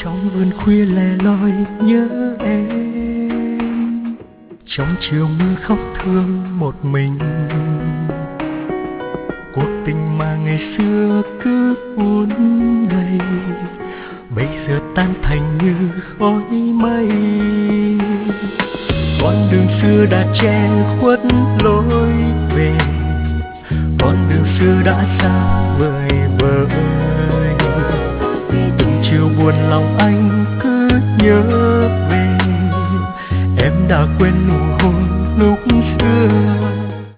Trong vườn khuya lẻ loi nhớ em, trong chiều mưa khóc thương một mình. Cuộc tình mà ngày xưa cứ uốn đầy, bây giờ tan thành như khói mây. Con đường xưa đã che khuất lối về, con đường xưa đã xa